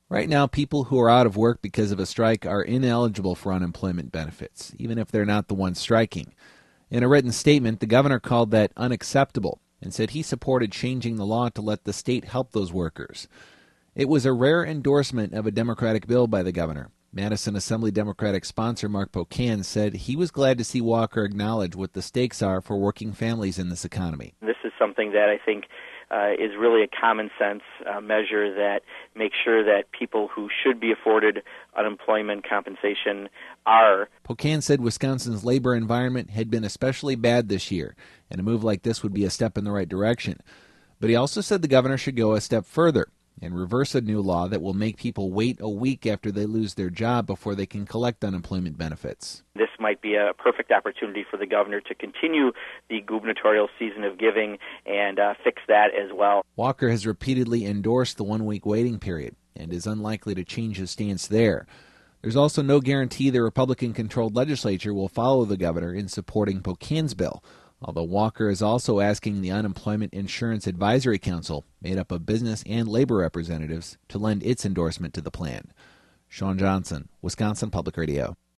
Right now, people who are out of work because of a strike are ineligible for unemployment benefits, even if they're not the ones striking. In a written statement, the governor called that unacceptable and said he supported changing the law to let the state help those workers. It was a rare endorsement of a Democratic bill by the governor. Madison Assembly Democratic sponsor Mark Pocan said he was glad to see Walker acknowledge what the stakes are for working families in this economy. This is something that I think is really a common sense measure that makes sure that people who should be afforded unemployment compensation are. Pocan said Wisconsin's labor environment had been especially bad this year, and a move like this would be a step in the right direction. But he also said the governor should go a step further and reverse a new law that will make people wait a week after they lose their job before they can collect unemployment benefits. This might be a perfect opportunity for the governor to continue the gubernatorial season of giving and fix that as well. Walker has repeatedly endorsed the one-week waiting period and is unlikely to change his stance there. There's also no guarantee the Republican-controlled legislature will follow the governor in supporting Pocan's bill, although Walker is also asking the Unemployment Insurance Advisory Council, made up of business and labor representatives, to lend its endorsement to the plan. Sean Johnson, Wisconsin Public Radio.